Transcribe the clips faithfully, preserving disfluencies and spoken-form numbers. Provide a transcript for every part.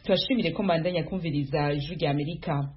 Twashimire ko mandanya kumviriza ijwi rya Amerika.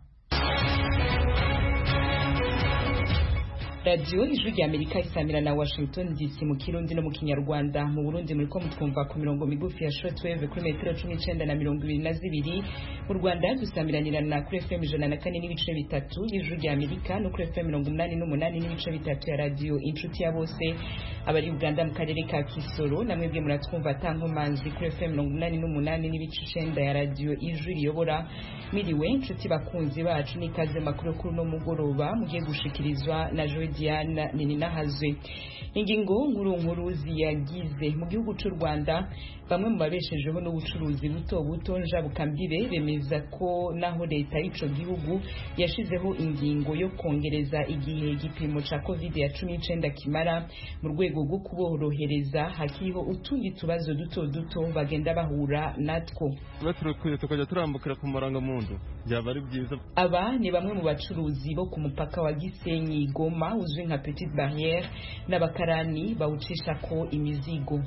Radio ijwi rya Amerika isamira na Washington D C mu Kirundi no mu Kinyarwanda. Mu Burundi muri ko mutwumva ku mirongo migufi ya shortwave kuri metero cumi n'icenda na mirongo ibiri na zibiri. Mu Rwanda dusamiranira na kuri F M ijana na kane n'ibice bitatu y'ijwi rya Amerika no kuri F M mirongo umunani n'umunani n'ibice bitatu ya radio Inshuti ya Bose. Abari Uganda mu karere ka Kisoro namwe bwe muratwumva tankomanzi kuri F M mirongo umunani n'umunani n'ibice icenda ya radio Ijwi riyobora. Miriwe inshuti bakunzi bacu n'ikaze makuru kuri no mugoroba mugiye gushikirizwa na Joy Diana Nininahazwe. Ingingo nkuru nkuru ziyagize mu gihugu cy'u Rwanda bamwe mu babeshejeho n'ubucuruzi buto buto njabukambibe bemeza ko naho leta y'ico gihugu yashizeho ingingo yo kongereza igihe igipimo ca covid ya cumi n'icenda kimara mu rwego rwo kuborohereza hakiho utundi tubazo duto duto bagenda bahura natwo. Baturukuye tukajya turambukira ku marangamuntu byaba ari byiza. Aba ni bamwe mu bacuruzi bo ku mupaka wa Gisenyi Goma uzwi nka Petite Barrière n'abakarani bawucisha ko imizigo.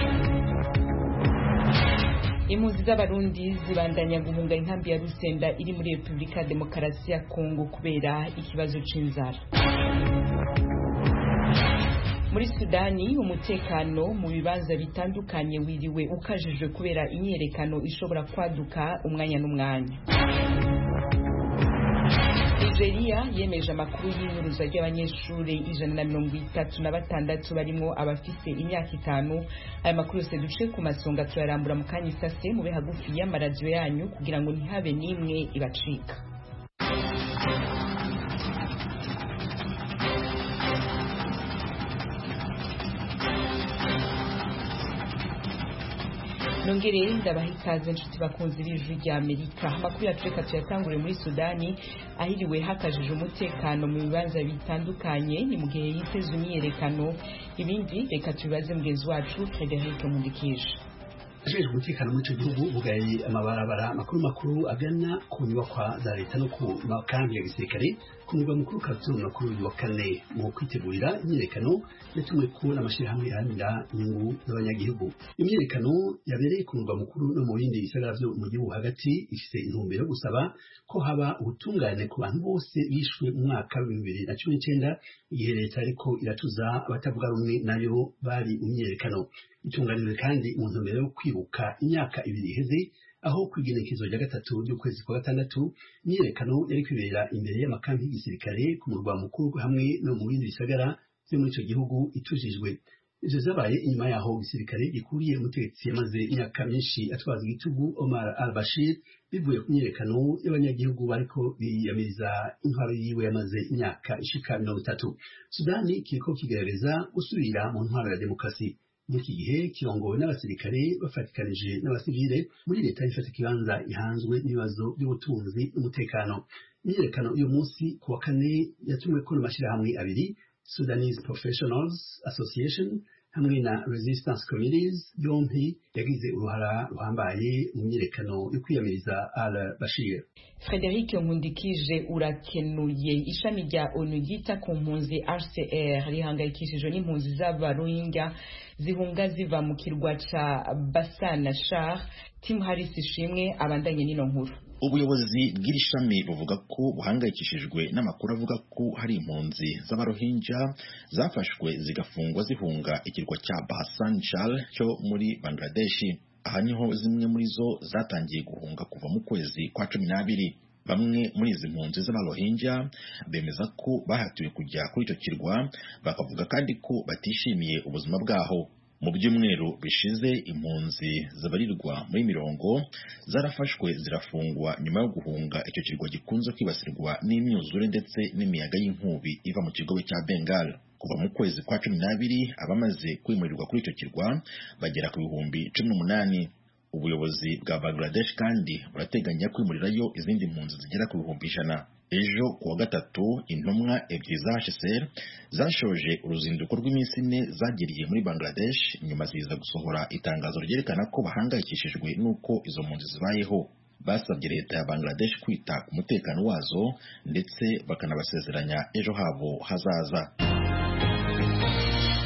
Impunzi z'abarundi zibandanya guhunga inkambi ya Rusenda iri muri Republika Demokarasi ya Kongo kubera ikibazo c'inzara. Muri Sudani umutekano mu bibanza bitandukanye wiriwe ukajijwe kubera imyerekano ishobora kwaduka umwanya n'umwanya. Nigeria yemeje amakuru y'inyuruza ry'abanyeshuri ijana na mirongo itatu na batandatu barimo abafise imyaka itanu. Aya makuru yose duce ku masonga turarambura mu kanya isase mube hagufi y'amaradiyo yanyu kugira ngo ntihabe n'imwe ibacika. Nongere ndabaha ikaze inshuti bakunzi b'ijwi rya Amerika. Amakuru yacu reka tuyatangure muri Sudani ahiriwe hakajije umutekano mu bibanza bitandukanye ni mu gihe yiteze imyiyerekano. Ibindi reka tubibaze mugenzi wacu Frederic Mundikije. Ajejwe umutekano muri ico gihugu bugaye amabarabara makuru makuru agana ku nyubakwa za leta no ku makambi ya gisirikare ku murwa mukuru Khartoum no kuri uyu wa kane mu kwitegurira imyiyerekano yatumwe ko n'amashirahamwe aharanira inyungu z'abanyagihugu. Imyiyerekano yabereye ku murwa mukuru no mu bindi bisagara vyo mu gihugu hagati ifise intumbero yo gusaba ko haba ubutungane ku bantu bose bishwe mu mwaka wa bibiri na cumi n'icenda igihe leta ariko iratuza abatavuga rumwe nayo bari mu myiyerekano. Itunganijwe kandi mu ntumbero yo kwibuka imyaka ibiri iheze aho kwigenekezo rya gatatu ry'ukwezi kwa gatandatu imyiyerekano yari kwibera imbere y'amakambi y'igisirikare ku murwa mukuru hamwe no mu bindi bisagara vyo muri ico gihugu itujijwe. Ivyo vyabaye inyuma yaho igisirikare gikuriye umutegetsi yamaze imyaka myinshi atwaza igitugu Omar al-Bashir bivuye ku myiyerekano y'abanyagihugu bariko biyamiriza intwaro yiwe yamaze imyaka ishika mirongo itatu. Sudani kiriko kigerageza gusubira mu ntwaro ya demokarasi. Muri iki gihe kirongowe n'abasirikare bafatikanije n'abasivile muri leta ifata ikibanza ihanzwe n'ibibazo by'ubutunzi n'umutekano. Imyiyerekano uyu munsi ku wa kane yatumwe ko n'amashirahamwe abiri, Sudanese Professionals Association hamwe na Resistance Committees, yompi yagize uruhara ruhambaye mu myiyerekano yo kwiyamiriza al-Bashir. Frederic Nkundikije urakenuye. Ishami rya ONU ryita ku mpunzi H C R rihangayikishijwe n'impunzi z'abarohingya zihunga ziva mu kirwa ca Basana Shar. Tim Harris ishimwe abandanye n'ino nkuru. Ubuyobozi bw'iri shami buvuga ko buhangayikishijwe n'amakuru avuga ko hari impunzi z'abarohinja zafashwe zigafungwa zihunga ikirwa cya Basan Char cyo muri Bangladesh. Aha niho zimwe muri zo zatangiye guhunga kuva mu kwezi kwa cumi n'abiri. Bamwe muri izi mpunzi z'abarohinja bemeza ko bahatiwe kujya kuri icyo kirwa, bakavuga kandi ko batishimiye ubuzima bwaho. Mu byumweru bishize impunzi zabarirwa muri mirongo zarafashwe zirafungwa nyuma yo guhunga icyo kirwa gikunze kwibasirwa n'imyuzure ndetse n'imiyaga y'inkubi iva mu kigobe cya Bengal. Kuva mu kwezi kwa cumi n'abiri abamaze kwimurirwa kuri icyo kirwa bagera ku bihumbi cumi n'umunani. Ubuyobozi bwa Bangladesh kandi burateganya kwimurirayo izindi mpunzi zigera ku bihumbi ijana. Ejo kuwa gatatu intumwa ebyiri za H C R zashoje uruzinduko rw'iminsi ine zagiriye muri Bangladesh nyuma ziza gusohora itangazo ryerekana ko bahangayikishijwe n'uko izo mpunzi zibayeho. Basabye leta ya Bangladesh kwita ku mutekano wazo ndetse bakanabasezeranya ejo habo hazaza.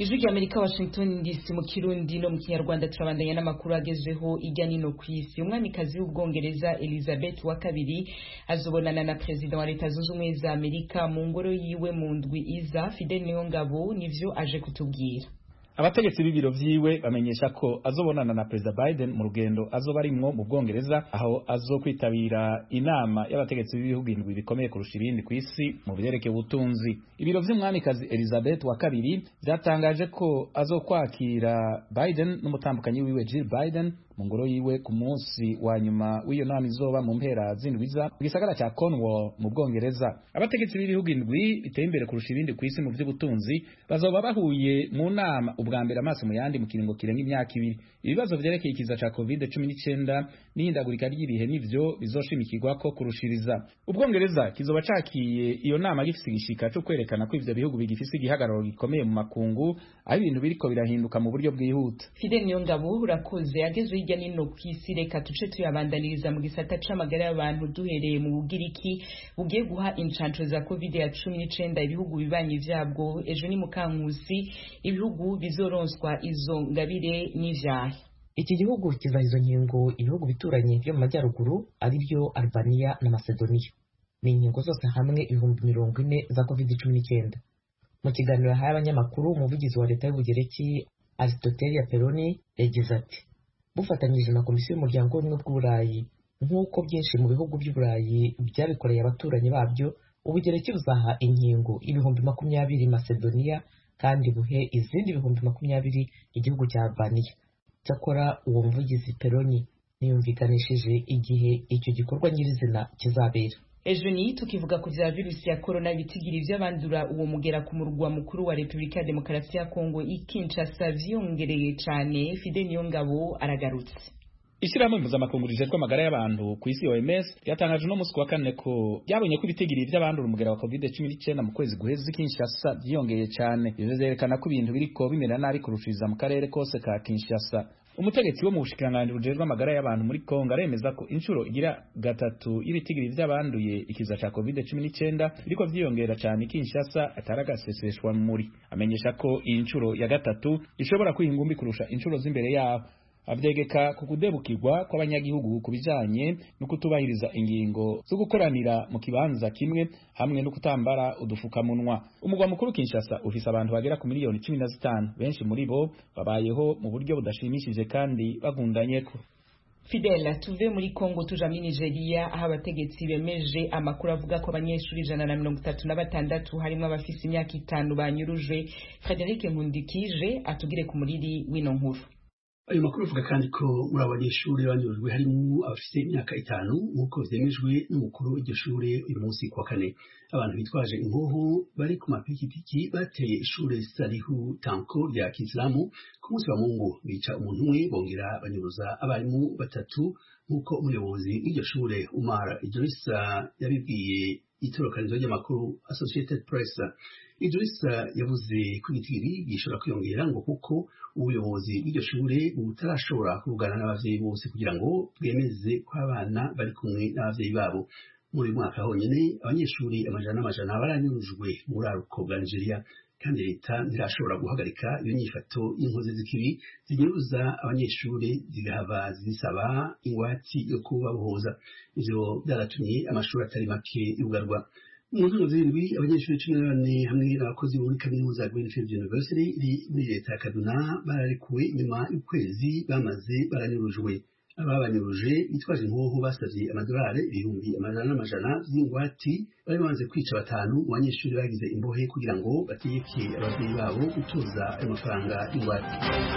Ijwi ry'Amerika Washington D C mu Kirundi no mu Kinyarwanda turabandanya n'amakuru agezweho ijya nino ku isi. Umwamikazi w'Ubwongereza Elizabeth wa kabiri azobonana na President wa Leta Zunze Ubumwe za Amerika mu ngoro yiwe mu ndwi iza. Fidel Niyongabo nivyo aje kutubwira. Abategetsi b'ibiro vyiwe bamenyesha ko azobonana na President Biden mu rugendo azoba arimwo mu Bwongereza, aho azokwitabira inama y'abategetsi b'ibihugu indwi bikomeye kurusha ibindi ku isi mu byerekeye ubutunzi. Ibiro vy'umwamikazi Elizabeth wa kabiri vyatangaje ko azokwakira Biden n'umutambukanyi wiwe Jill Biden mu ngoro yiwe ku munsi wa nyuma w'iyo nama izoba mu mpera z'indwiza mu gisagara ca Cornwall mu Bwongereza. Abategetsi b'ibihugu indwi biteye imbere kurusha ibindi ku isi mu vy'ubutunzi bazoba bahuye mu nama ubwa mbere amaso mu yandi mu kiringo kirenga imyaka ibiri. Ibibazo vyerekeye ikiza ca covid cumi n'icyenda n'ihindagurika ry'ibihe nivyo bizoshimikirwa ko kurushiriza. Ubwongereza kizoba cakiye iyo nama gifise igishika cyo kwerekana ko ivyo bihugu bigifise igihagararo gikomeye mu makungu, aho ibintu biriko birahinduka mu buryo bwihuta. Fidel Niyongabo urakoze. Ageze hirya nino ku isi, reka tuce tuyabandaniriza mu gisata c'amagara y'abantu duhereye mu Bugiriki bugiye guha incanco za covid cumi n'icyenda ibihugu bibanyi vyabwo. Ejo ni Mukankusi ibihugu bizoronswa izo ngabire n'ivyahe. Iki gihugu kizaha izo nkingo ibihugu bituranye byo mu majyaruguru ari byo Albania na Macedonia. Ni inkingo zose hamwe ibihumbi mirongo ine za covid cumi n'icyenda. Mu kiganiro yahaye abanyamakuru, umuvugizi wa leta y'Ubugereki Aristotelia Peroni yagize ati: bufatanyije na komisiyo y'umuryango w'ubumwe bw'Uburayi nk'uko byinshi mu bihugu by'Uburayi byabikoreye abaturanyi babyo, Ubugereki buzaha inkingo ibihumbi makumyabiri Macedonia kandi buhe izindi ibihumbi makumyabiri igihugu cya Albania. Cyakora uwo muvugizi Peroni niyumvikanishije igihe icyo gikorwa nyirizina kizabera. Ejo ni tukivuga ku vya virusi ya corona bitigiri vy'abandura uwo mugera ku murwa mukuru wa Republika ya Demokarasi ya Kongo Kinshasa vyongereye cane. Fidel Niyongabo aragarutse. Ishirahamwe mpuzamakungu rijejwe amagara y'abantu ku isi O M S yatangaje no musi wa kane ko byabonye ko ibitigiri vy'abandura umugera wa covid cumi n'icyenda mu kwezi guheze Kinshasa vyongeye cane. Ivyo vyerekana ko ibintu biriko bimera nabi kurushiriza mu karere kose ka Kinshasa. Umutegetsi wo mu bushikiranganji bujejwe amagara y'abantu muri Kongo aremeza ko inshuro igira gatatu y'ibitigiri vy'abanduye ikiza ca covid cumi n'icyenda biriko vyiyongera cane Kinshasa ataragaseseshwa muri. Amenyesha ko iyi nshuro ya gatatu ishobora kwihingumbi kurusha inshuro z'imbere yaho. Avyegeka ku kudebukirwa kw'abanyagihugu kubijanye no kutubahiriza ingingo zo gukoranira mu kibanza kimwe hamwe no kutambara udufukamunwa. Umugwa mukuru Kinshasa ufise abantu bagera ku miliyoni cumi na zitanu, benshi muri bo babayeho mu buryo budashimishije kandi bagundanyeko. Fidel, tuve muri Kongo tuja muri Nigeria aho abategetsi bemeje amakuru avuga ko abanyeshuri ijana na mirongo itatu na batandatu harimo abafise imyaka itanu banyurujwe. Frederic Nkundikije atugire ku muriri w'ino nkuru. Ayo makuru avuga kandi ko muri abanyeshuri banyurujwe harimo abafite imyaka itanu nk'uko vyemejwe n'umukuru w'iryo shure uyu munsi kuwa kane. Abantu bitwaje inkoho bari ku mapikipiki bateye ishure Salihu Tanko rya Kisilamu ku munsi wa Mungu, bica umuntu umwe bongera banyuruza abarimu batatu nk'uko umuyobozi w'iryo shure Umar Idrissa yabibwiye itorokanizo ry'amakuru Associated Press. Idrissa yavuze ko igitiri gishobora kwiyongera ngo kuko ubuyobozi bw'iryo shure butarashobora kuvugana n'abavyeyi bose kugira ngo bwemeze ko abana bari kumwe n'abavyeyi babo. Muri mwaka honyene abanyeshuri amajana n'amajana baranyurujwe mu buraruko bwa Nigeria, kandi leta ntirashobora guhagarika iyo nyifato y'inkozi z'ikibi zinyuruza abanyeshuri zigahava zisaba ingwati yo kubabohoza. Ivyo byaratumye amashuri atari make yugarwa. Mu nzego zirindwi abanyeshuri cumi na bane hamwe n'abakozi bo muri kaminuza ya Greenfield University iri muri leta ya Kaduna bararekuwe nyuma y'ukwezi bamaze baranyurujwe. Ababanyuruje bitwaje inkoho basavye amadolari ibihumbi amajana n'amajana vy'ingwati bari bamaze kwica batanu mu banyeshuri bagize imbohe kugira ngo bategeke abavyeyi babo gutoza ayo mafaranga y'ingwati.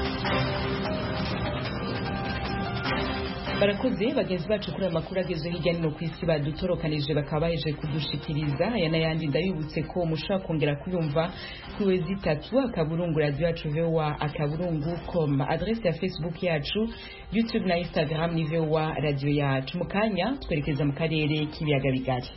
Barakoze bagenzi bacu kuri amakuru ageze hirya no ku isi badutorokanije bakaba baheje kudushikiriza. Aya n'ayandi ndabibutse ko mushaka kongera kuyumva kuri wezi itatu akaburungu radio yacu V O A akaburungu com, adresse ya Facebook yacu, YouTube na Instagram ni V O A radio yacu. Mukanya twerekeza mu karere k'ibiyaga bigari.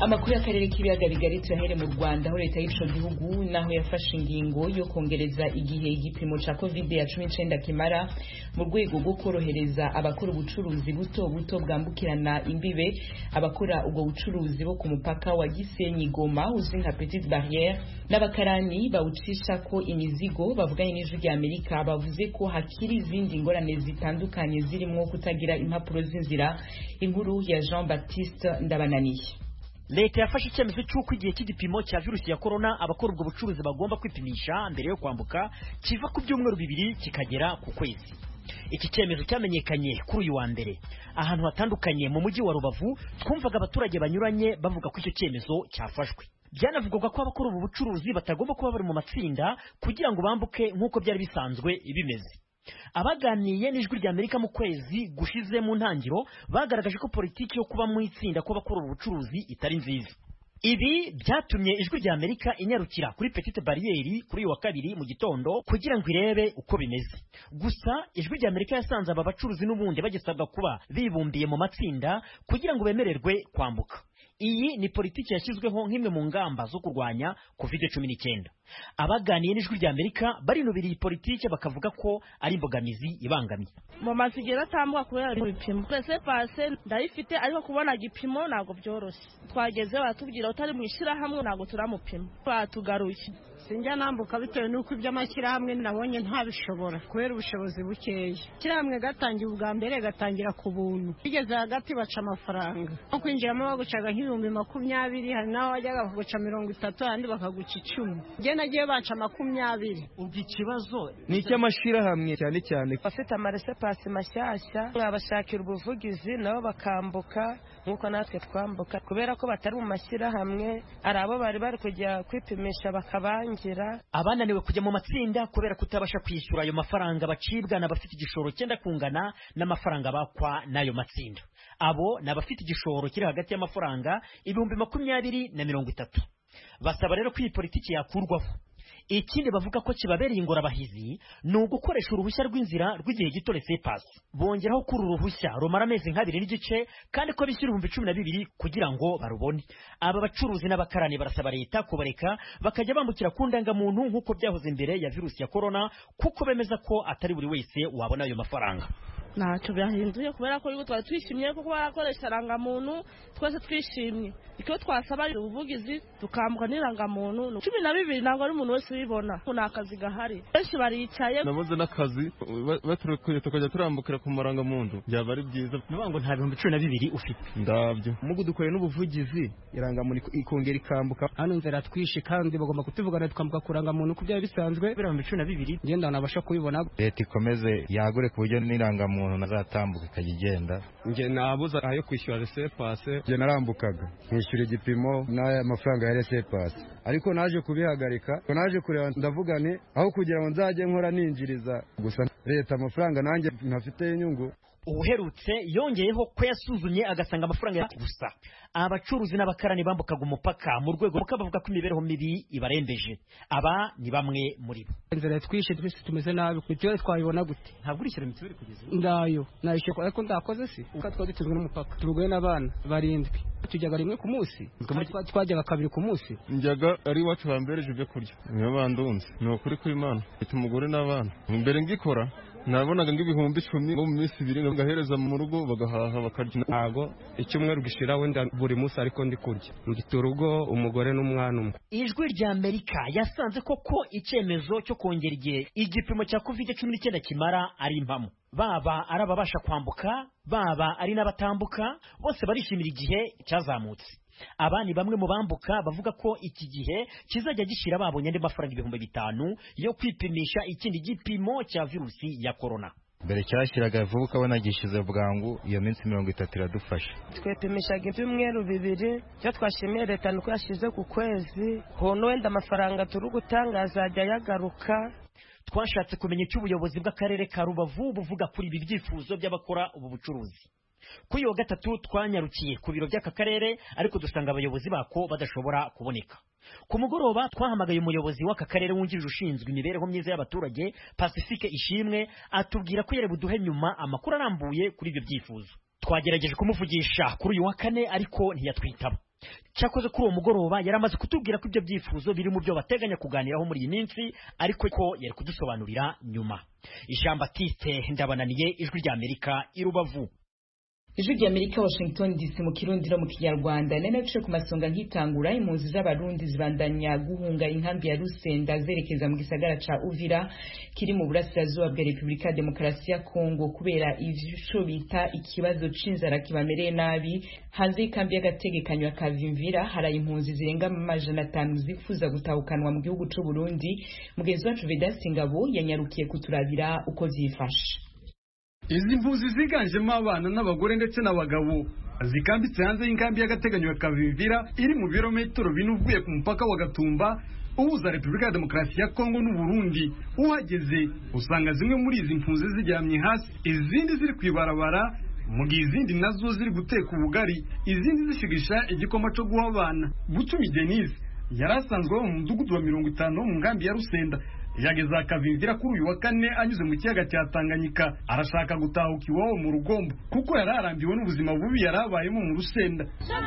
Amakuru y'akarere k'ibiyaga bigari tuyahere mu Rwanda aho leta y'ico gihugu naho yafashe ingingo yo kongereza igihe igipimo ca covid cumi n'icenda kimara mu rwego rwo korohereza abakora ubucuruzi buto buto bwambukirana imbibe abakora ubwo bucuruzi bo ku mupaka wa Gisenyi Goma uzwi nka Petite Barrière n'abakarani bawucisha ko imizigo bavuganye n'ijwi rya Amerika bavuze ko hakiri izindi ngorane zitandukanye zirimo kutagira impapuro z'inzira. Inkuru ya Jean Baptiste Ndabananiye. Leta yafashe icyemezo cy'uko igihe cy'igipimo cya virusi ya corona abakora ubwo bucuruzi bagomba kwipimisha mbere yo kwambuka kiva ku byumweru bibiri kikagera ku kwezi. Iki cyemezo cyamenyekanye kuri uyu wa mbere ahantu hatandukanye mu mujyi wa Rubavu. Twumvaga abaturage banyuranye bavuga ko icyo cyemezo cyafashwe. Byanavugwaga ko abakora ubu bucuruzi batagomba kuba bari mu matsinda kugira ngo bambuke nk'uko byari bisanzwe bimeze. Abaganiye n'ijwi rya Amerika mu kwezi gushize mu ntangiro bagaragaje ko politiki yo kuba mu itsinda ko bakora ubucuruzi itari nziza. Ibi byatumye ijwi rya Amerika inyarukira kuri Petite Barrière kuri uyu wa kabiri mu gitondo kugira ngo irebe uko bimeze. Gusa ijwi rya Amerika yasanze aba bacuruzi n'ubundi bagisabwa kuba bibumbiye mu matsinda kugira ngo bemererwe kwambuka. Iyi ni politiki yashyizweho nk'imwe mu ngamba zo kurwanya covid cumi n'icyenda. Abaganiye n'ijwi rya Amerika barinubira iyi politiki bakavuga ko ari imbogamizi ibangamiye. Mu masigera atambuka kubera ibipimo twese pase ndayifite ariko kubona gipimo nago byoroshye. Twageze batubwira utari mu ishirahamwe nago turamupima batugaruye. Sinjya nambuka bitewe nuko iby'amashyirahamwe nabonye ntabishobora kubera ubushobozi bukeya. Kiramwe gatangiye ubwa mbere gatangira ku buntu. Bigeze hagati baca amafaranga. Nko kwinjiramo bagucaga nk'ibihumbi makumyabiri hari naho wajyaga kuguca mirongo itatu ahandi bakaguca icumi. Njye nagiye baca makumyabiri. Ubwo ikibazo ni icy'amashyirahamwe cyane cyane. Bafite amarese pasi mashyashya mwabashakira ubuvugizi nabo bakambuka nk'uko natwe twambuka kubera ko batari mu mashyirahamwe ari abo bari bari kujya kwipimisha bakabanya. Abananiwe kujya mu matsinda kubera kutabasha kwishyura ayo mafaranga bacibwa n'abafite igishoro cyenda kungana n'amafaranga bakwa n'ayo matsinda. Abo n'abafite igishoro kiri hagati y'amafaranga ibihumbi makumyabiri na mirongo itatu. Basaba rero ko iyi politiki yakurwaho. Ikindi bavuga ko kibabereye ingorabahizi ni ugukoresha uruhushya rw'inzira rw'igihe gito laissez passer. Bongeraho kuri uruhushya rumara amezi nk'abiri n'igice kandi ko bishyura ibihumbi cumi na bibiri kugira ngo barubone. Aba bacuruzi n'abakarani barasaba leta kubareka bakajya bambukira ku ndangamuntu nk'uko byahoze imbere ya virusi ya corona kuko bemeza ko atari buri wese wabona ayo mafaranga. Ntacyo byahinduye kubera ko twari twishimye kuko barakoresha rangamuntu twese twishimye. Icyo twasaba ubuvugizi tukambuka n'irangamuntu cumi na bibiri ntabwo ari umuntu wese ubibona. Kuna akazi gahari benshi baricaye nabuze n'akazi baturukuye tukajya turambukira ku marangamuntu byaba ari byiza. Nuvuga ngo nta bihumbi cumi na bibiri ufite ndabyo mugu dukoreye n'ubuvugizi irangamuntu ikongera ikambuka hano nzera twishe kandi bagomba kutuvugana tukambuka kurangamuntu ku byari bisanzwe ibihumbi cumi na bibiri ngenda nabasha kubibona. Leta ikomeze yagure ku buryo n'irangamuntu nazatambuka ikagenda. Nge nabuza ayo kwishyura laissez passer. Nge narambukaga nkishyura igipimo n'aya mafaranga ya laissez passer ariko naje kubihagarika naje kureba ndavugane aho kugira ngo nzajye nkora ninjiriza gusa leta amafaranga nanjye ntafite inyungu. Uherutse yongeyeho ko yasuzumye agasanga amafaranga ya gusa. Abacuruzi n'abakarani bambukaga umupaka mu rwego rwo bavuga ko imibereho mibi ibarembeje. Aba ni bamwe muri bo. Inzira twishe twese tumeze nabi mituweli twayibona gute? Ntabwo urishyura mituweli kugeza ndayo nayishe ariko ndakoze si uko twari dutunzwe n'umupaka turugoye n'abana barindwi tujyaga rimwe ku munsi twajyaga kabiri ku munsi. Njyaga ari iwacu bambereje ibyo kurya niyo bandunze ni ukuri kw'Imana mfite umugore n'abana mbere ngikora nabonaga ng'ibihumbi icumi mu minsi ibiri ngahereza mu rugo bagahaha bakarya. Ntago icyumweru gishira wenda buri munsi ariko ndi kurya ngita urugo umugore n'umwana umwe. Ijwi rya Amerika yasanze koko icyemezo cyo kongera igihe igipimo cya covid cumi n'icyenda kimara ari impamo. Baba ari ababasha kwambuka baba ari n'abatambuka bose barishimira igihe cyazamutse. Aba ni bamwe mu bambuka bavuga ko iki gihe kizajya gishira babonye andi mafaranga ibihumbi bitanu yo kwipimisha ikindi gipimo cya virusi ya corona. Mbere cyashyiraga vuba ukabona gishize bwangu iyo minsi mirongo itatu iradufasha. Twepimishaga ibyumweru bibiri cyo twashimiye leta nuko yashize ku kwezi hono wenda amafaranga turi gutanga azajya yagaruka. Twashatse kumenya icyo ubuyobozi bw'akarere ka Rubavu buvuga kuri ibi byifuzo by'abakora ubu bucuruzi. Kuri yo gatatu twanyarukiye ku biro by'aka karere ariko dusanga abayobozi bako badashobora kuboneka. Ku mugoroba twahamagaye umuyobozi w'aka karere wungirije ushinzwe imibereho myiza y'abaturage Pacifique Ishimwe atubwira ko yere buduhe nyuma amakuru arambuye kuri ibyo byifuzo. Twagerageje kumuvugisha kuri uyu wa kane ariko ntiyatwitaba. cyakoze kuri uwo mugoroba yaramaze kutubwira ko ibyo byifuzo biri mu byo bateganya kuganiraho muri iyi minsi ariko ko yari kudusobanurira nyuma. Jean Baptiste Ndabananiye, Ijwi ry'Amerika, i Rubavu. Ijwi ry'Amerika, Washington D C, mu Kirundi no mu Kinyarwanda. Nene cyo ku masonga nkitangura, impunzi z'abarundi zibandanya guhunga inkambi ya Rusenda zerekeza mu gisagara ca Uvira kiri mu burasirazuba bwa Repubulika ya Demokarasi ya Kongo kubera ivyo bita ikibazo c'inzara kibamereye nabi. Hanze y'ikambi y'agategekanyo ka Vimvira hari impunzi zirenga amajana atanu zifuza gutahukanwa mu gihugu c'u Burundi. Mugenzi wacu Vedaste Ngabo yanyarukiye kuturabira uko vyifashe. Izi mpunzi ziganjemo abana n'abagore ndetse n'abagabo zikambitse hanze y'inkambi y'agateganyo ya Kavimvira iri mu birometero bine uvuye ku mupaka wa Gatumba uhuza Repubulika ya Demokarasi ya Kongo n'u Burundi. Uhageze usanga zimwe muri izi mpunzi ziryamye hasi, izindi ziri kwibarabara, mu gihe izindi nazo ziri guteka ubugari, izindi zishigisha igikoma cyo guha abana. Bucumi Denise yarasanzwe mu mudugudu wa mirongo itanu mu nkambi ya Rusenda. Yageza Kavimvira kuri uyu wa kane anyuze mu kiyaga cya Tanganyika, arashaka gutahuka iwabo mu Rugombo kuko yararambiwe n'ubuzima bubi yarabayemo mu Rusenda.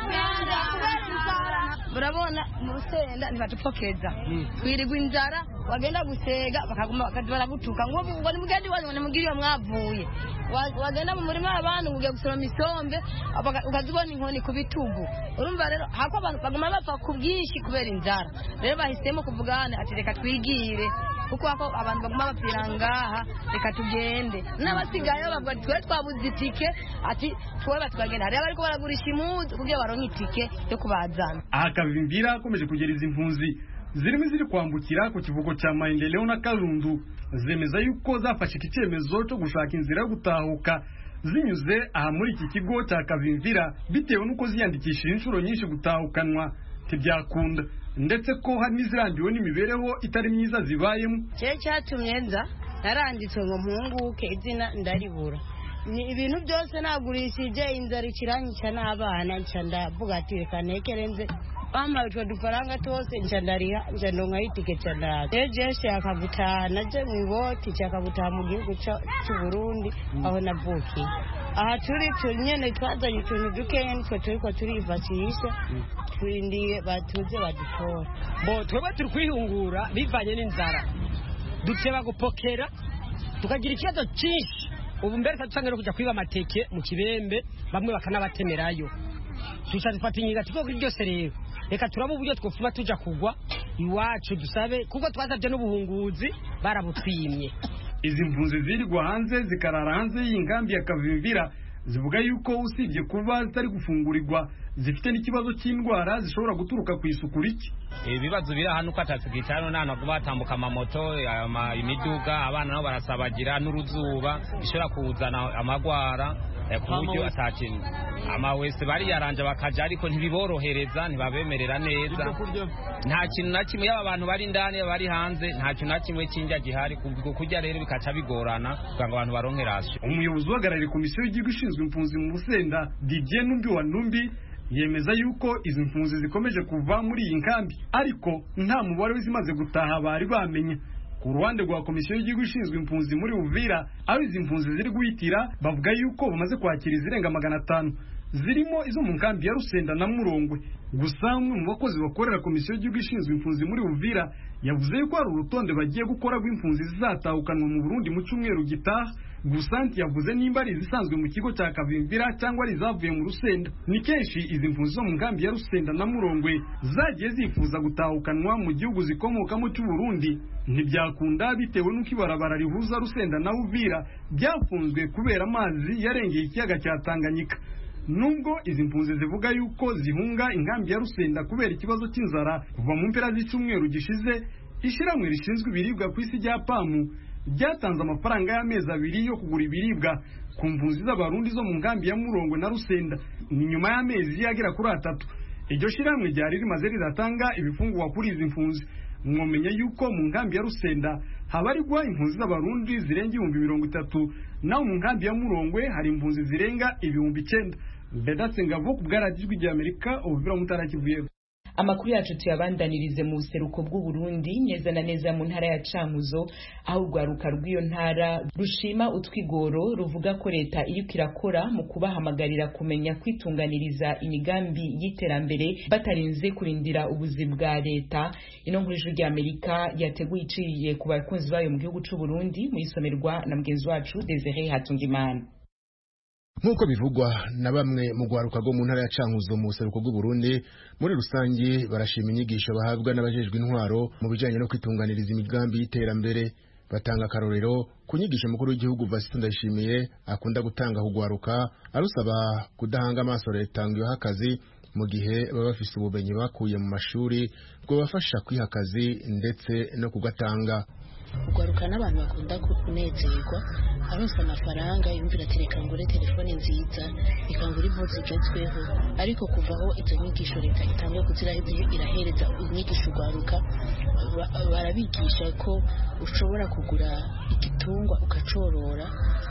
Burabona mu Rusenda ntibatupfokeza, twirigwa inzara, wagenda gusega bakaguma bakadubara gutuka ngo ngo nimugende wanyu nimugiriyo mwavuye, wagenda mu murima abantu ugiye gusoroma isombe ukazibona inkoni ku bitugu. Urumva rero hako abantu baguma bapfa ku bwinshi kubera inzara. Rero bahisemo kuvugana ati reka twigire kuko ako abantu baguma bapfira ngaha, reka tugende. N'abasigaye bavuga twe twabuze itike ati twe batwagenda, rero bariko baragurisha imuzi kugira baronke itike yo kubazana. Aha Kavimvira akomeje kugera izi mpunzi zirimo ziri kwambukira ku kivugo cya Maendeleo na Kalundu, zemeza yuko zafashe icyemezo cyo gushaka inzira yo gutahuka zinyuze aha muri iki kigo cya Kavimvira bitewe nuko ziyandikishije inshuro nyinshi gutahukanwa tibyakunda, ndetse ko hari n'izirambiwe n'imibereho itari myiza zibayemo. Cye cyatumye nza naranditse ngo mpunguke izina ndaribura, ni ibintu byose nagurishije, inzara ikiranyica n'abana, nca ndavuga ati reka nekerenze bama bitwa dufaranga twose, nca ndariha nca ndonka itike nca ndaza. Eje shaka gutaha naje mwiboti shaka gutaha mu gihugu cy'u Burundi aho navukiye. Aha turi tunyene twazanye utuntu dukeya nitwe turiko turifashisha twindiye batuze badukora. Bo twebwe turi kwihungura bivanye n'inzara, duteba gupokera tukagira ikibazo cyinshi. Ubu mbere tatsangero kujya kwiba amateke mu Kibembe, bamwe bakanabatemerayo. Tushazifata inyiga tiko ryose rero reka turaba uburyo twofuma tuja kugwa iwacu dusabe kuko twasabye n'ubuhunguzi barabutwimye. Izi mpunzi zirigwa hanze zikarara hanze y'ingambi ya Kavimvira zivuga yuko usibye kuba zitari gufungurirwa zifite n'ikibazo cy'indwara zishobora guturuka ku isuku rike. Ibibazo biri hano ko atasigitano nana kuba batambuka amamoto imiduga, abana nabo barasabagira n'uruzuba bishobora kuzana amagwara ku buryo atakintu amawese bari yaranje bakaja ariko ntibiborohereza, ntibabemerera neza. Nta kintu na kimwe y'aba bantu bari ndani bari hanze, nta kintu na kimwe kinjya gihari kubwo kujya rero bikaca bigorana kugira ngo abantu baronke rasyo. Umuyobozi uhagarariye komisiyo y'igihugu ishinzwe impunzi mu Rusenda, Didier Numbi wa Numbi, yemeza yuko izi mpunzi zikomeje kuva muri iyi nkambi ariko nta mubare w'izimaze gutaha bari bamenye. Ku ruhande rwa komisiyo y'igihugu ishinzwe impunzi muri Uvira, aho izi mpunzi ziri guhitira bavuga yuko bamaze kwakira izirenga magana atanu, zirimo izo mu nkambi ya Rusenda na Murongwe. Gusa umwe mu bakozi bakorera komisiyo y'igihugu ishinzwe impunzi muri Uvira yavuze yuko hari urutonde bagiye gukora rw'impunzi zizatahukanwa mu Burundi mu cyumweru gitaha. Gusa yavuze nimba ari izisanzwe mu kigo cya Kavimvira cyangwa ari izavuye mu Rusenda. Ni kenshi izi mpunzi zo mu nkambi ya Rusenda na Murongwe zagiye zifuza gutahukanwa mu gihugu zikomokamo cy'u Burundi, ntibyakunda bitewe n'uko ibarabara rihuza Rusenda na Uvira byafunzwe kubera amazi yarengeye ikiyaga cya Tanganyika. Nubwo izi mpunzi zivuga yuko zihunga inkambi ya Rusenda kubera ikibazo cy'inzara, kuva mu mpera z'icyumweru gishize ishiramwe rishinzwe ibiribwa ku isi rya PAMU byatanze amafaranga y'amezi abiri yo kugura ibiribwa ku mpunzi z'abarundi zo mu nkambi ya Murongwe na Rusenda. Ni nyuma y'amezi yagera kuri atatu iryo shiramwe ryari rimaze riratanga ibifungurwa kuri izi mpunzi. Mwomenya yuko mu nkambi ya Rusenda habarirwa impunzi z'abarundi zirenga ibihumbi mirongo itatu, naho mu nkambi ya Murongwe hari impunzi zirenga ibihumbi icyenda. Vedaste Ngabo ku bwaragijwe rya Amerika Uvira Mutara Kivuye. Amakuru yacu tuyabandanirize mu buseruko bw'u Burundi neza na neza mu ntara ya Cankuzo aho urwaruka rw'iyo ntara rushima utwigoro ruvuga ko leta iyo kirakora mu kubahamagarira kumenya kwitunganiriza imigambi y'iterambere batarinze kurindira ubuzi bwa leta. Ino nkuru y'ijwi ry'Amerika yateguye iciye ku bakunzi bayo mu gihugu c'u Burundi mu isomerwa na mugenzi wacu Desire Hatungimana. Nkuko bivugwa na bamwe mu gwaruka rwo mu ntara ya Cankuzo mu buseruko bw'u Burundi muri rusangi barashima inyigisho bahabwa n'abajejwe intwaro mu bijanye no kwitunganiriza imigambi y'iterambere. Batanga karorero kunyigisha mukuru w'igihugu Vasito Ndayishimiye akunda gutanga kugwaruka arusaba kudahanga amaso leta ngo ihakazi mu gihe baba bafise ubumenyi bakuye mu mashuri bwo bafasha kwihakazi ndetse no kugatanga. Ugwaruka n'abantu bakunda kunezerwa aronse amafaranga yumvira ati reka ngure telefone nziza ikangura impuzu zigezweho, ariko kuvaho izo nyigisho leta itangiye kuzira irahereza inyigisho ugwaruka barabigisha ko ushobora kugura igitungwa ukacorora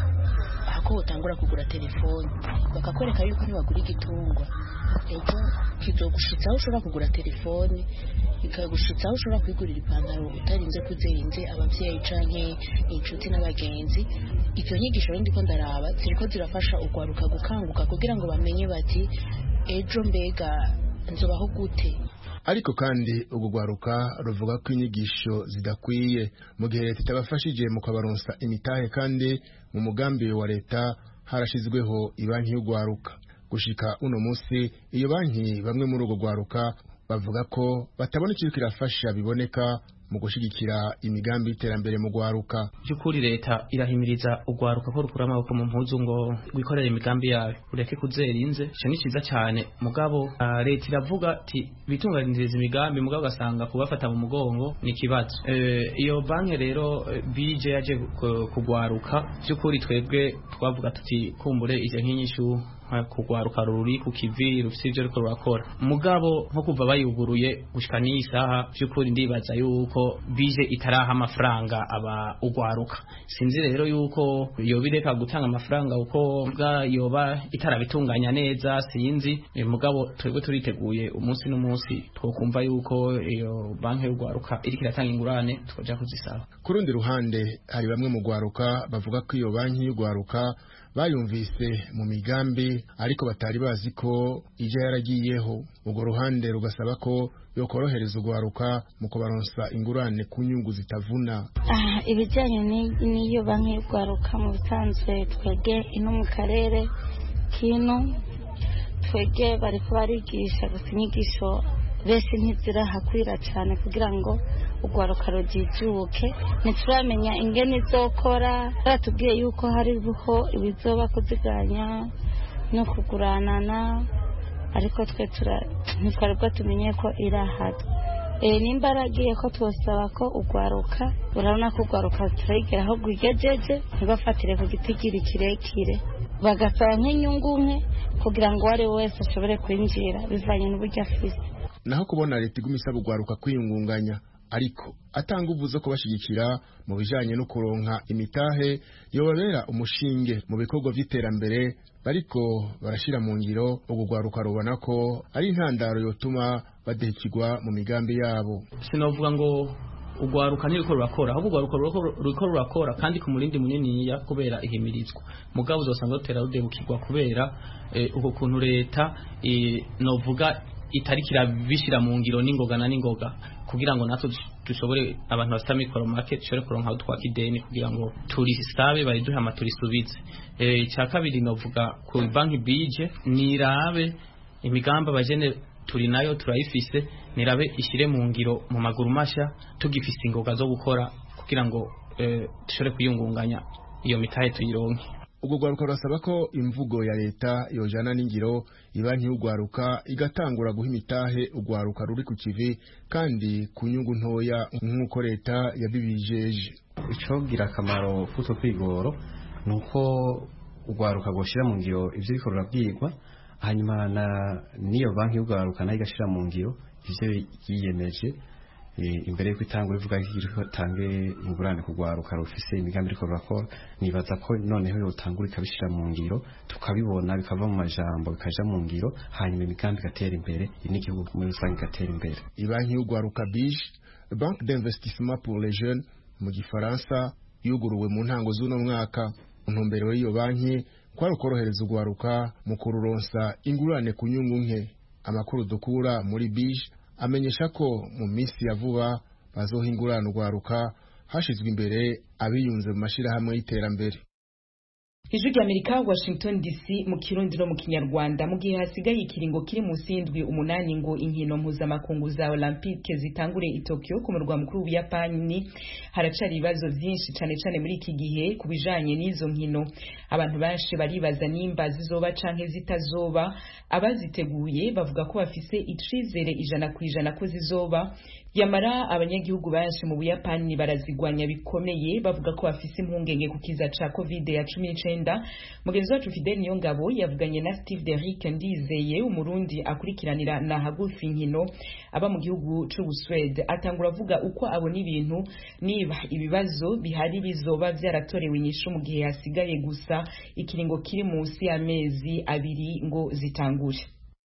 ako utangura kugura telefone, bakakwereka yuko ntibagura igitungwa ejo kizogushitsaho ushobora kugura telefone ikagushitsaho ushobora kwigurira ipantaro utarinze kuzenze abavyeyi canke inshuti n'abagenzi. Izo nyigisho rindi ko ndaraba ziriko zirafasha ugwaruka gukanguka kugira ngo bamenye bati ejo mbega nzobaho gute. Ariko kandi ugugwaruka ruvuga ko inyigisho zidakwiye mu gihe leta itabafashije mu kabaronsa imitahe kandi mu mugambi wa leta harashizweho ibanki y'ugwaruka. Gushika uno musi iyo banki bamwe muri ugo gwaruka bavuga ko batabona ikintu kirafasha biboneka mu gushigikira imigambi y'iterambere mu gwaruka. Byukuri leta irahimiriza ugwaruka ko rukura amaboko mu mpuzu ngo wikorere imigambi yawe ureke kuzerinze. Cyo ni ciza cyane mugabo uh, leta iravuga ati bitunganiriza imigambi mugabo gasanga kubafata mu mugongo ni kibazo. E, iyo banki rero B J yaje kugwaruka byukuri twebwe twavuga tuti kumbure ije nk'inyishu kugwaruka ruri ku kivi rufite ibyo riko rurakora mugabo nko kuva bayuguruye gushika n'isaha by'ukuri ndibaza yuko bije itaraha amafaranga aba ugwaruka. Sinzi rero yuko yobireka gutanga amafaranga uko bwa yoba itarabitunganya neza sinzi e, mugabo twebwe turiteguye umunsi n'umunsi twokumva yuko iyo banki y'ugwaruka iri kiratanga ingurane twaja kuzisaba. Ku rundi ruhande hari bamwe mu gwaruka bavuga ko iyo banki y'ugwaruka bayumvise mu migambi ariko batari bazi ko ije yaragiyeho. Ugo ruhande rugasaba ko yo korohereza ugwaruka mu kubaronsa ingurane ku nyungu zitavuna. Ah, ibijyanye n'iyo banki y'ugwaruka mu bisanzwe twege ino mu karere kino twege bari kubarigisha gusa inyigisho bese ntizira hakwira cyane kugira ngo ugwaruka rujijuke. Ntituramenya ingene izokora, baratubwiye yuko hari buho ibizoba kuziganya no kuguranana ariko twe ntitwaribwo tumenye ko irahari. E, nimba aragiye ko twosaba ko ugwaruka urabona ko ugwaruka turigera aho rwigejeje ntibafatire ku gitigiri kirekire bagasaba nk'inyungu nke kugira ngo uwari wese ashobore kwinjira bivanye n'uburyo afise. Naho kubona leta iguma isaba ugwaruka kwiyungunganya ariko atanga uvuze ko bashigikira mu bijanye no kuronka imitahe yobabera umushinge mu bikorwa vy'iterambere bariko barashira mu ngiro ugugwaruka rubona ko ari intandaro yotuma badehikirwa mu migambi yabo. Sinovuga ngo ugwaruka niriko rurakora ahubwo ugwaruka ruriko rurakora kandi ku murindi munini ya kubera ihimirizwa mugabo uzosanga rutera rudebukirwa kubera eh, uko kuntu leta eh, novuga itarikira bishira mu ngiro n'ingoga na n'ingoga kugira ngo natwe dushobore abantu bafite mikoro market shore kuronka utwaka ideni kugira ngo turisabe bari duha amaturisubize. Eh cya kabiri novuga ku banki bije nirabe imigamba bajene turi nayo turayifise nirabe ishire mu ngiro mu maguru masha tugifise ingoga zo gukora kugira ngo eh, dushobore kuyungunganya iyo mitahe tuyironke. Ugo gwaruka rasaba ko imvugo ya leta yojana n'ingiro ibanki y'ugwaruka igatangura guha imitahe ugwaruka ruri ku kivi kandi ku nyungu ntoya nk'uko leta yabibijeje. Ico gira akamaro kuto kwigoro nuko ugwaruka goshira mu ngiro ivyo biko rurabwirwa hanyuma na niyo banki y'ugwaruka nayo igashira mu ngiro ivyo yiyemeje imbere y'uko itangura ivuga ko itange ingurane kugwaruka rufise imigambi riko rurakora nibaza ko noneho yotangura ikabishira mu ngiro tukabibona bikava mu majambo bikaja mu ngiro hanyuma imigambi gatera imbere n'igihugu muri rusange gatera imbere. Ibanki y'ugwaruka B I J Banque d'investissement pour les jeunes mu gifaransa yuguruwe mu ntango z'uno mwaka. Ntumbero y'iyo banki kwari ukorohereza ugwaruka mu kururonsa ingurane ku nyungu nke. Amakuru dukura muri B I J amenyesha ko mu minsi ya vuba bazohingurana ugwaruka hashizwe imbere abiyunze mu mashirahamwe y'iterambere. Ijwi ry'Amerika Washington D C mu Kirundi no mu Kinyarwanda mu gihe hasigaye ikiringo kiri munsi y'indwi umunani ngo inkino mpuzamakungu za Olympique zitangure i Tokyo ku murwa mukuru w'Ubuyapani haracari ibibazo vyinshi cane cane muri iki gihe kubijanye n'izo nkino. Abantu benshi baribaza nimba zizoba canke zitazoba, abaziteguye bavuga ko bafise icizere ijana ku ijana ko zizoba. Yamara abanyagihugu benshi mu Buyapani barazigwanya bikomeye bavuga ko bafise impungenge ku kiza ca covid ya cumi n'icenda. Mugenzi wacu Fidel Niyongabo yavuganye na Steve Derrick Ndizeye umurundi akurikiranira na hagufi inkino aba mu gihugu c'u Sweden, atangura avuga uko abona ibintu niba ibibazo bihari bizoba vyaratorewe inyishu mu gihe hasigaye gusa ikiringo kiri munsi y'amezi abiri ngo zitangure.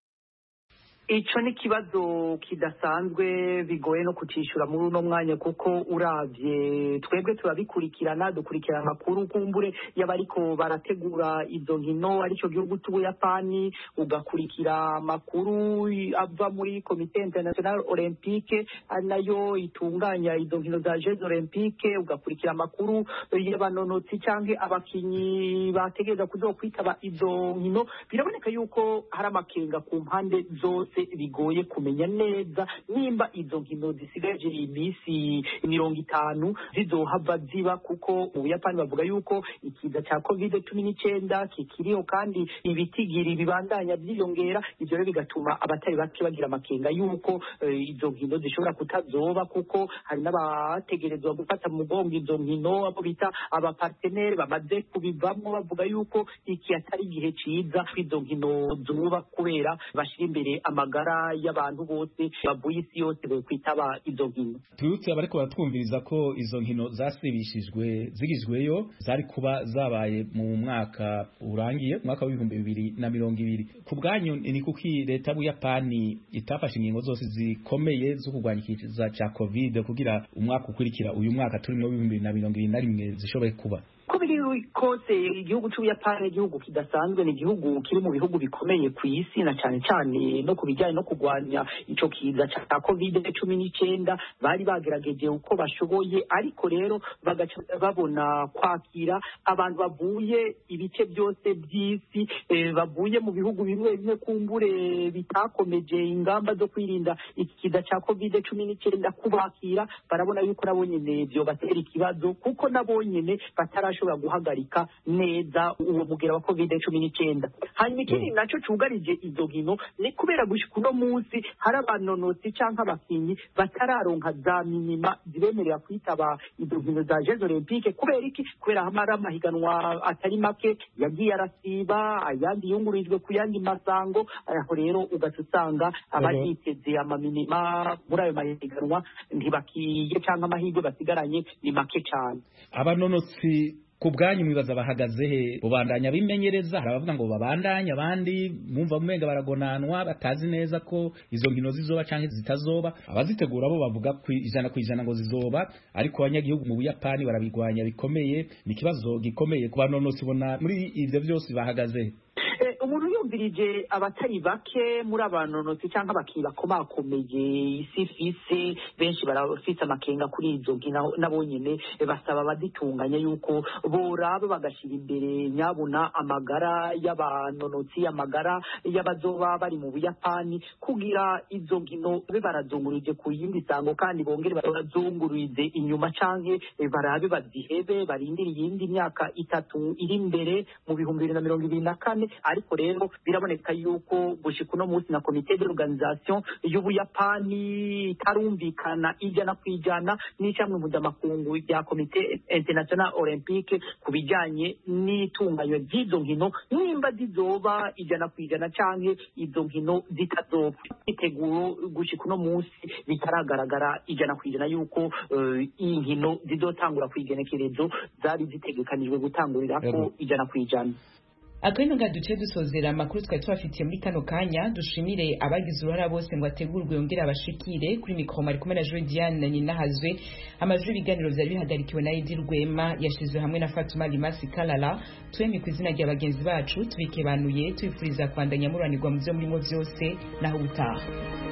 Ico ni kibazo kidasanzwe bigoye no kucishura muri uno mwanya kuko uravye twebwe turabikurikirana dukurikirana makuru kumbure y'abariko barategura izo nkino arico gihugu c'Ubuyapani, ugakurikira makuru ava muri Komite International Olympique nayo itunganya izo nkino za Jeux Olympique, ugakurikira makuru y'abanonotsi canke abakinyi bategeza kuzokwitaba izo nkino. Biraboneka yuko hari amakenga ku mpande zose bigoye kumenya neza nimba izo nkino zisigaje imisi mirongo itanu zizohava ziba kuko mu Buyapani bavuga yuko ikiza ca covid cumi n'icenda kikiriho kandi ibitigiri bibandanya byiyongera. Ivyo rero bigatuma abatari bake bagira amakenga yuko uh, izo nkino zishobora kutazoba kuko hari n'abategerezwa gufata mu mugongo izo nkino abo bita abapartenere bamaze kubivamwo bavuga yuko iki atari igihe ciza izo nkino zuba kubera bashira imbere amagara y'abantu bose bavuye isi yose bo kwitaba izo nkino. Tuyutse abariko baratwumviriza ko izo nkino zasibishijwe zigizweyo zari kuba zabaye mu mwaka urangiye mwaka w'ibihumbi bibiri na mirongo ibiri. Ku bwanyu ni kuki leta y'Ubuyapani itafashe ingingo zose zikomeye zo kurwanya ikiza ca covid kugira umwaka ukurikira uyu mwaka turimo w'ibihumbi bibiri na mirongo ibiri na rimwe zishoboye kuba? Ko biri kose igihugu c'Ubuyapani igihugu kidasanzwe ni igihugu kiri mu bihugu bikomeye ku isi na cane cane no kubijyanye no kugwanya ico kiza ca covid cumi n'icenda. Bari bagerageje uko bashoboye ariko rero bagaca babona kwakira abantu bavuye ibice byose by'isi e, bavuye mu bihugu bimwe bimwe kumbure bitakomeje ingamba zo kwirinda ikiza ca covid cumi n'icenda kubakira barabona yuko nabo nyene byo batera ikibazo kuko nabo nyene batara ashobora guhagarika neza uwo mugera wa covid cumi n'icenda. Hanyuma ikindi naco cugarije izo nkino ni kubera gushika uno munsi hari abanonotsi canke abakinyi batararonka za minima zibemerera kwitaba izo nkino za Jeux Olympique. Kubera iki? Kubera hamara amahiganwa atari make yagiye arasiba ayandi yungurijwe ku yandi masango. Aho rero ugasanga abagiteze amaminima muri ayo mahiganwa ntibakiye canke amahirwe basigaranye ni make cane. Abanonotsi ku bwanyu mwibaza bahagaze he? Ubandanya bimenyereza, hari abavuga ngo babandanya, abandi mwumva mumenga baragonanwa batazi neza ko izo nkino zizoba canke zitazoba. Abazitegura bo bavuga ku ijana ku ijana ngo zizoba, ariko abanyagihugu mu Buyapani barabigwanya bikomeye. Ni kibazo gikomeye ku banonotsi. Bona muri ivyo byose bahagaze he? Umuntu yumvirije abatari bake muri abanonotsi cyangwa abakinyi bakomakomeye isi fise benshi barafite amakenga kuri izo nkino nabo nyene basaba baditunganya yuko boraba bagashira imbere nyabuna amagara y'abanonotsi amagara y'abazoba bari mu Buyapani kugira izo nkino be barazungurije ku yindi sango kandi bongere barazungurije inyuma canke barabe bazihebe barindira iyindi myaka itatu iri imbere mu bihumbi bibiri na mirongo ibiri na kane. Ariko rero ariko biraboneka yuko gushika uno munsi na komite d'organisation y'Ubuyapani itarumvikana ijana kwijana n'icamwe mpuzamakungu rya komite international olympique ku bijanye n'itunganywa ry'izo nkino nimba zizoba ijana kwijana canke izo nkino zitazoba. Iteguro gushika uno munsi bitaragaragara ijana kwijana yuko uh, iyi nkino zizotangura kwigenekerezo zari zitegekanijwe gutangurirako ijana kwijana. Akino nga duce dusozera amakuru twari twafitiye muri kano kanya. Dushimire abagize uruhara bose ngo ategurwe yongera abashikire. Kuri mikro mari kumwe na Joy Diane na Ninahazwe. Amajwi ibiganiro vyari bihagarikiwe na Edi Rwema, yashizwe hamwe na Fatuma Limasi Kalala. Twemye kwizina rya bagenzi bacu tubikebanuye twifuriza kwandanya muranirwa mu byo murimo byose naho utaha.